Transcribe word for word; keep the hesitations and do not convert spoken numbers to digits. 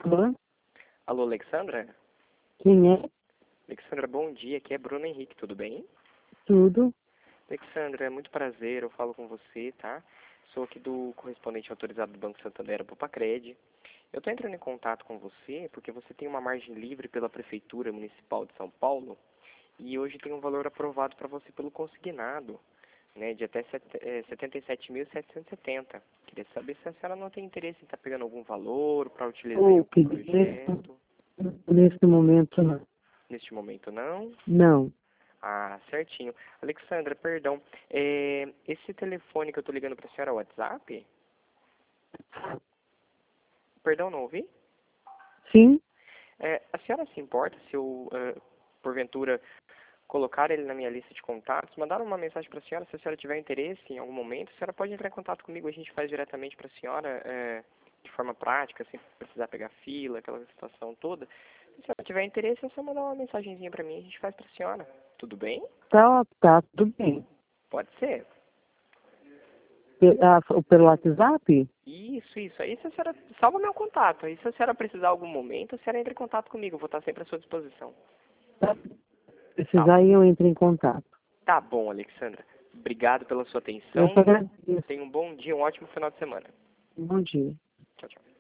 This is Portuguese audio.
Alô? Alô, Alexandra? Quem é? Alexandra, bom dia. Aqui é Bruno Henrique, tudo bem? Tudo? Alexandra, é muito prazer, eu falo com você, tá? Sou aqui do correspondente autorizado do Banco Santander, Popacred. Eu estou entrando em contato com você porque você tem uma margem livre pela Prefeitura Municipal de São Paulo e hoje tem um valor aprovado para você pelo consignado, né, de até setenta e sete mil setecentos e setenta. Queria saber se a senhora não tem interesse em estar pegando algum valor para utilizar em O algum que nesse, projeto. nesse momento não. Neste momento não. Não. Ah, certinho. Alexandra, perdão. É, esse telefone que eu estou ligando para a senhora é o WhatsApp? Perdão, não ouvi? Sim? É, a senhora se importa se eu, uh, porventura, colocar ele na minha lista de contatos, mandar uma mensagem para a senhora, se a senhora tiver interesse em algum momento, a senhora pode entrar em contato comigo, a gente faz diretamente para a senhora, é, de forma prática, sem precisar pegar fila, aquela situação toda. Se a senhora tiver interesse, é só mandar uma mensagenzinha para mim, a gente faz para a senhora. Tudo bem? Tá, tá, tudo bem. Pode ser. Pe- ah, pelo WhatsApp? Isso, isso. Aí se a senhora salva meu contato. Aí se a senhora precisar algum momento, a senhora entra em contato comigo. Eu vou estar sempre à sua disposição. Tá. Tá, Precisar e eu entro em contato. tá bom, Alexandra. Obrigado pela sua Eu só atenção. agradeço. Tenha um bom dia, um ótimo final de semana. Bom dia. Tchau, tchau.